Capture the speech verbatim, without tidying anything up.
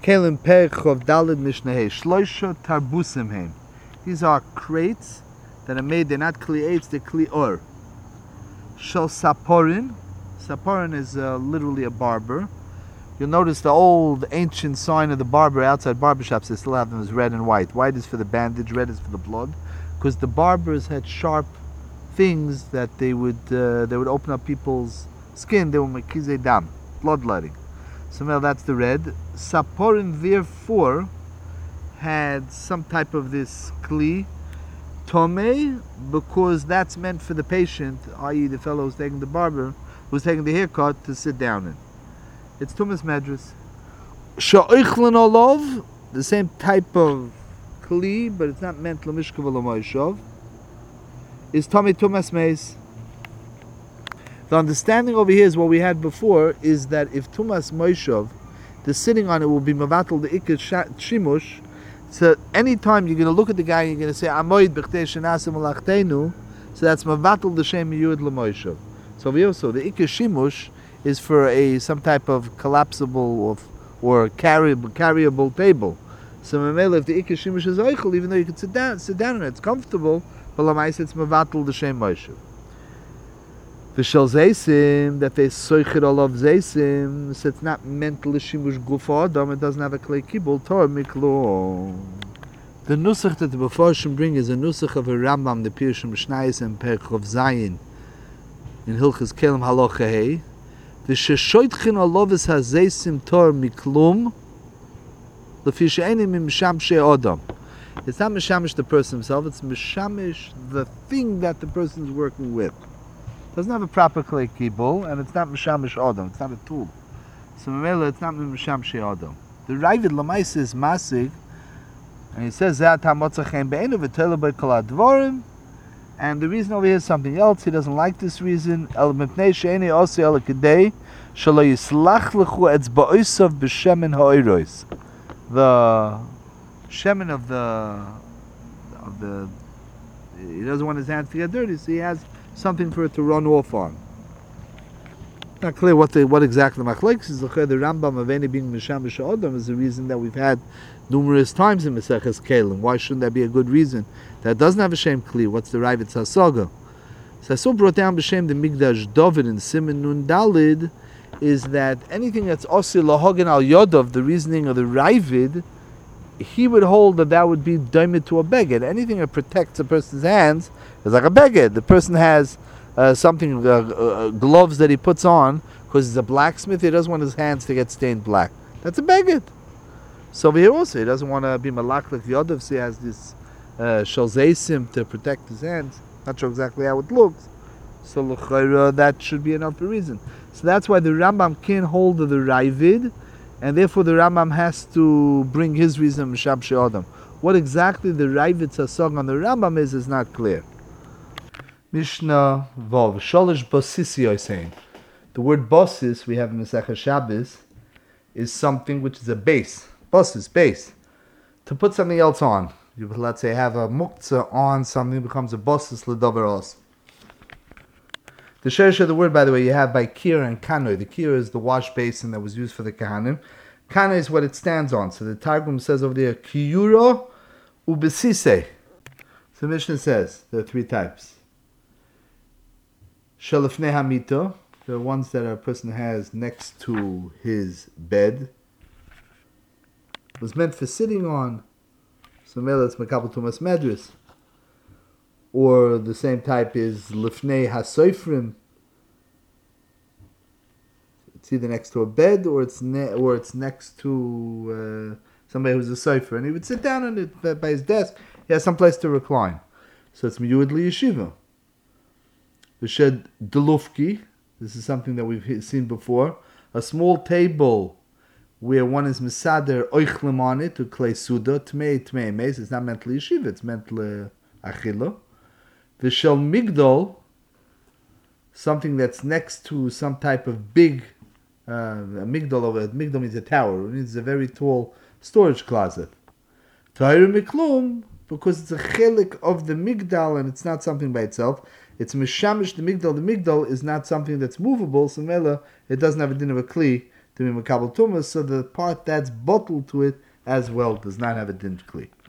Kelim Perchov Dalid Mishneh Shloisha Tarbusim Heim. These are crates that are made, they're not Kli Eitz, they're Kli Or. Shel Saporin. Saporin is uh, literally a barber. You'll notice the old ancient sign of the barber outside barbershops, they still have them as red and white. White is for the bandage, red is for the blood. Because the barbers had sharp things that they would uh, they would open up people's skin. They were mekizei dam, bloodletting. So now that's the red. Saporin therefore had some type of this kli tome, because that's meant for the patient, that is the fellow who's taking the barber, who's taking the haircut, to sit down in. It's tumas medras. Sha'oichlin olov, the same type of kli, but it's not meant l'mishkav l'moishov, is tome tumas meis. The understanding over here is what we had before, is that if tumas moishov, the sitting on it will be mavatal the ikar shimush. So anytime you're going to look at the guy, you're going to say amoid b'chtei shenasim alachtenu. So that's mavatal the shem yud l'moishov. So we also the ikar shimush is for a some type of collapsible or, or carryable carryable table. So memela, if the ikar shimush is oichel, even though you can sit down sit down on it, it's comfortable, but lamais it's mavatal the shem moishov. V'shel zeisim, that they soichid all of zeisim, so it's not meant l'shimush gufa adam, it doesn't have a klei kibul, tor miklo. The nusach that the Mefarshim bring is a nusach of a Rambam, the Pirushim Mishnayos and Perchov Zayin, in Hilchas Kelim Halacha Hey. V'sheshoitchin alovis hazeisim tor miklum, l'fi she'enim misham adam. It's not mishamish the person himself, it's mishamish the thing that the person is working with. It doesn't have a proper klei kibul, and it's not mishamish adam. It's not a tool. So memela, it's not mishamish adam. The Ravid Lamaisa is masig, and he says that hamotzachem be'enu v'telu b'kol advarim, and the reason over here is something else. He doesn't like this reason. El mipnei she'eni osi el kedei shelo yislach lechu etzba'osav b'shemen ha'oros. The shemen of the of the he doesn't want his hands to get dirty, so he has something for it to run off on. Not clear what the what exactly the machlekes is. The Rambam of any being mishamish adam is the reason that we've had numerous times in Maseches Kelim. Why shouldn't that be a good reason? That doesn't have a shem kli. What's the Ravid Hasaga? So I saw brought down b'shem the Migdash David and Siman Nun Dalid is that anything that's osi lahagan al yodov, the reasoning of the Ravid, he would hold that that would be daimid to a beged. Anything that protects a person's hands is like a beged. The person has uh, something, uh, uh, gloves that he puts on, because he's a blacksmith, he doesn't want his hands to get stained black. That's a beged. So over here also, he doesn't want to be malaklik yodov, so he has this uh, shalzeisim to protect his hands. Not sure exactly how it looks. So l'chayra, that should be enough reason. So that's why the Rambam can't hold of the Ravid, and therefore the Rambam has to bring his reason Misham She'adam. What exactly the Ravid Sasog on the Rambam is, is not clear. Mishnah Vav, Sholish Bosisi is saying. The word Bosis we have in Masechah Shabbos is something which is a base. Bosis, base. To put something else on. You would, let's say, have a muktzah on something, becomes a Bosis L'dover Os. The sherish of the word, by the way, you have by kira and kanoi. The kira is the wash basin that was used for the kahanim. Kanoi is what it stands on. So the Targum says over there, kiyuro ubesise. So the Mishnah says there are three types. Shalifnei hamito, the ones that a person has next to his bed, was meant for sitting on. So mele it's makabel tumas medris. Or the same type is lifnei hasoifrim. It's either next to a bed or it's ne- or it's next to uh, somebody who's a sofer, and he would sit down on it by his desk. He has some place to recline. So it's miyud li yeshiva. V'shed delufki. This is something that we've seen before. A small table where one is misader oichlim on it to klei suda tmei tmei meis. It's not meant li yeshiva. It's meant li achila. The shel migdol, something that's next to some type of big uh, a migdol over it. Migdol means a tower. It means a very tall storage closet. Ta'ir miklum, because it's a chelik of the migdal and it's not something by itself. It's mishamish the migdal. The migdal is not something that's movable. So mela, it doesn't have a din of a kli to be makabel tumas, so the part that's bottled to it as well does not have a din kli.